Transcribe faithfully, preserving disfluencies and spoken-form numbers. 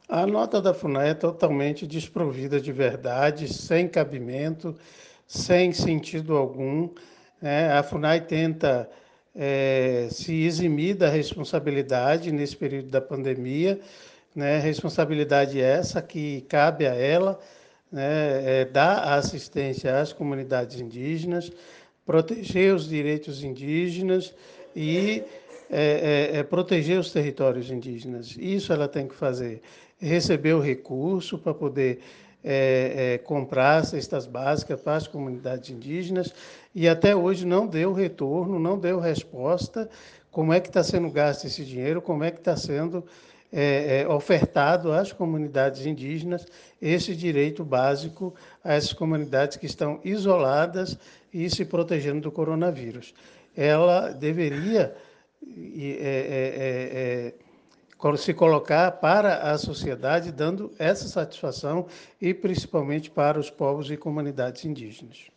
A nota da FUNAI é totalmente desprovida de verdade, sem cabimento, sem sentido algum, né? A FUNAI tenta é, se eximir da responsabilidade nesse período da pandemia, né? Responsabilidade essa que cabe a ela, né? É, dar assistência às comunidades indígenas, proteger os direitos indígenas e é, é, é proteger os territórios indígenas. Isso ela tem que fazer. Receber o recurso para poder é, é, comprar cestas básicas para as comunidades indígenas e até hoje não deu retorno, não deu resposta. Como é que está sendo gasto esse dinheiro? Como é que está sendo é, é, ofertado às comunidades indígenas esse direito básico a essas comunidades que estão isoladas e se protegendo do coronavírus? Ela deveria é, é, é, se colocar para a sociedade, dando essa satisfação e principalmente para os povos e comunidades indígenas.